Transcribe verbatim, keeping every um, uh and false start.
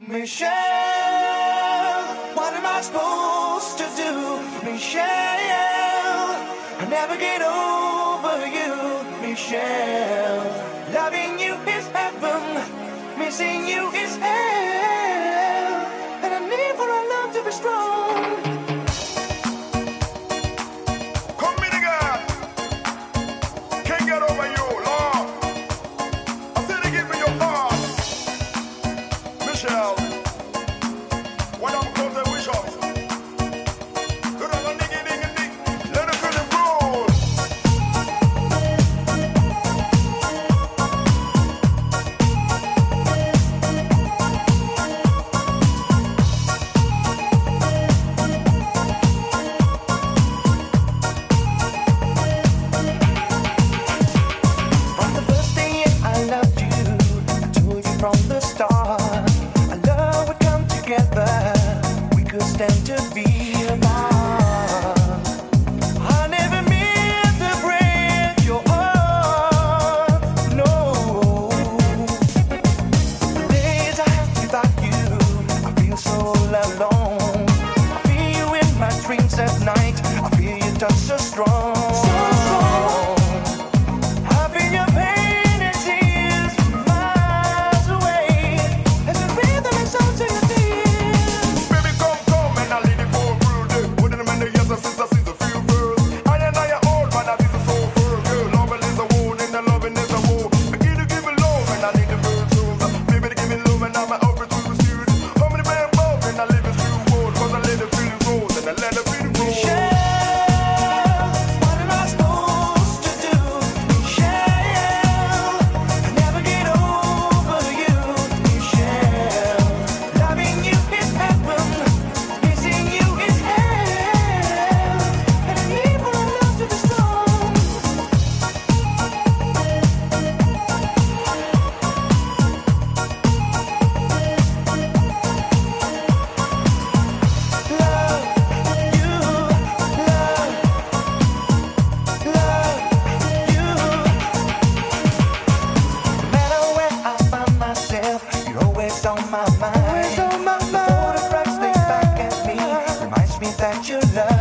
Michelle, what am I supposed to do? Michelle, I never get over you. Michelle, loving you is heaven, missing you is hell, and I need for our love to be strong. Come me the God, can't get over you, Lord. I said to give me your heart, Michelle. When I'm close, I wish up. Do the diggy diggy dig, let the feeling roll. From the first day I loved you, I told you from the start, our love would come together. We could stand to be apart. I never meant to break your heart, no. The days I have without you, I feel so alone. I feel you in my dreams at night. I feel your touch so strong. So strong. I feel your pain and tears miles away as the rhythm is on to your tears. Baby, come, come, and I'll lead it for a real day. Wouldn't have been the years since I seen the feel first. I and I are old, man, I be the soul first. Girl, loving is a wound, and the loving is a wound. I give you, give me love, and I need the virtues. Baby, to give me love, and I'm over to the student. How many men above, and I live in few world, cause I let it feel the road, and I let it feel the road. Michelle, what am I supposed to do? Michelle, I never get over you. Michelle, loving you is heaven, missing you is hell, and I need for our love to be strong. Love you, love, love you. No matter where I find myself, you're always on my mind. The photographs they back at me reminds me that you love.